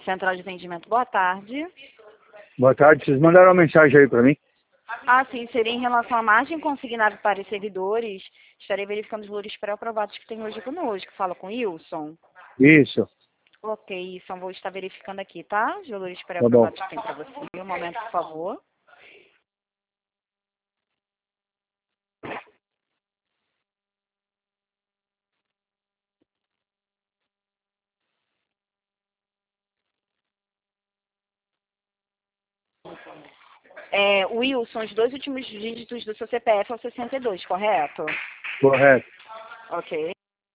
Central de atendimento, boa tarde. Boa tarde, vocês mandaram uma mensagem aí pra mim? Ah, sim, seria em relação à margem consignada para os servidores. Estarei verificando os valores pré-aprovados que tem hoje conosco. Fala com o Wilson. Isso, Ok, Wilson, vou estar verificando aqui, tá? Os valores tá bom. pré-aprovados que tem para você. Um momento, por favor. Wilson, os dois últimos dígitos do seu CPF é o 62, correto? Correto. Ok.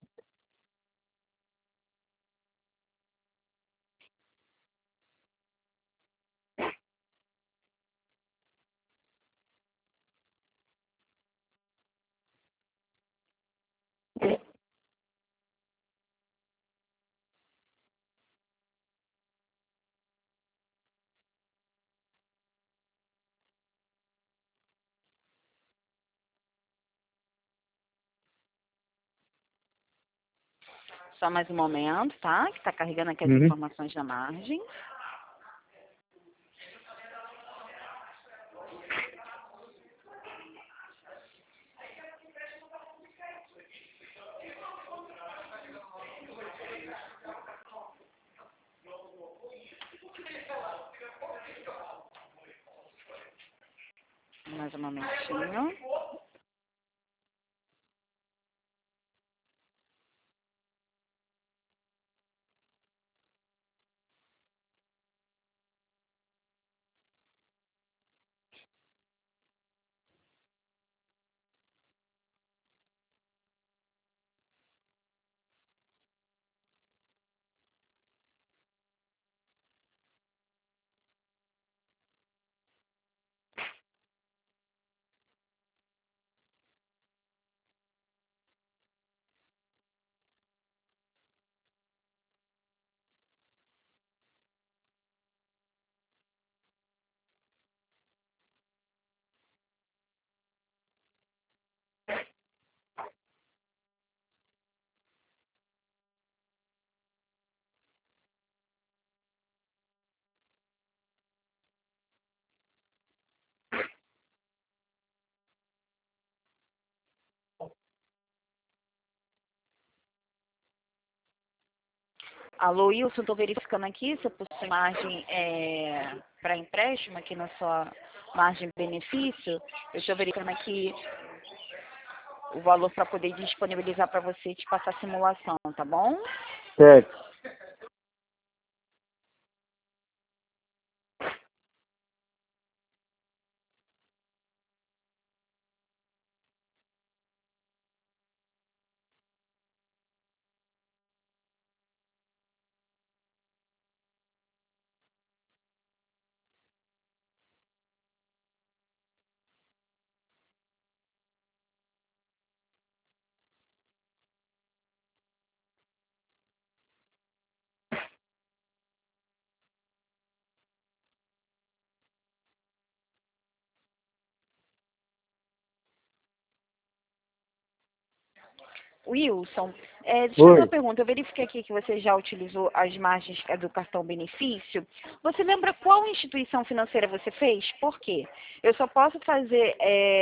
Só mais um momento, tá? Que está carregando aqui as Uhum. informações da margem. Mais um momentinho. Alô, Wilson, estou verificando aqui se possui margem para empréstimo aqui na sua margem benefício. Eu estou verificando aqui o valor para poder disponibilizar para você e te passar a simulação, tá bom? Certo. Wilson, deixa eu fazer uma Oi. pergunta. Eu verifiquei aqui que você já utilizou as margens do cartão benefício. Você lembra qual instituição financeira você fez? Por quê? Eu só posso fazer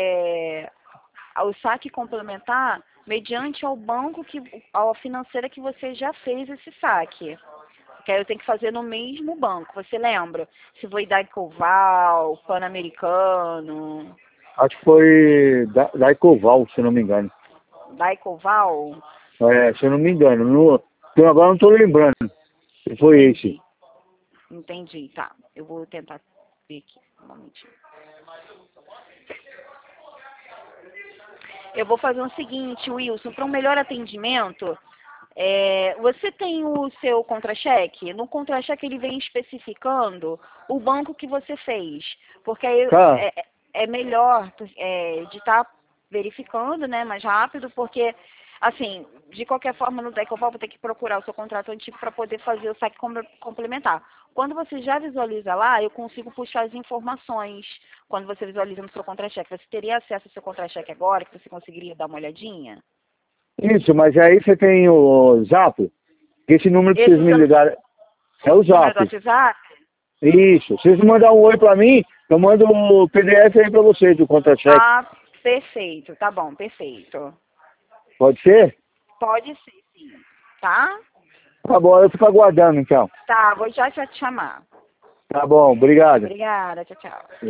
o saque complementar mediante ao banco, a financeira que você já fez esse saque. Que aí eu tenho que fazer no mesmo banco. Você lembra? Se foi Daicoval, Pan-Americano, Acho que foi da Ecoval, se não me engano. Daicoval? Se eu não me engano. Então agora não estou lembrando se foi Entendi. esse. Entendi, tá. Eu vou tentar ver aqui. Um momentinho. Eu vou fazer o seguinte, Wilson, para um melhor atendimento, você tem o seu contra-cheque? No contra-cheque ele vem especificando o banco que você fez, porque aí Tá. é melhor de estar verificando, né, mais rápido, porque, assim, de qualquer forma, no Decoval vou ter que procurar o seu contrato antigo para poder fazer o saque complementar. Quando você já visualiza lá, eu consigo puxar as informações. Quando você visualiza no seu contra-cheque, você teria acesso ao seu contra-cheque agora, que você conseguiria dar uma olhadinha? Isso, mas aí você tem o Zap, esse número que vocês Esse me você não... ligaram. É o Número do Zap. WhatsApp? Isso. Se você mandar um oi pra mim, eu mando o PDF aí pra vocês do contra-cheque. Ah, perfeito. Tá bom, perfeito. Pode ser? Pode ser, sim. Tá? Tá bom, eu fico aguardando então. Tá, vou já te chamar. Tá bom, obrigado. Obrigada, tchau, tchau.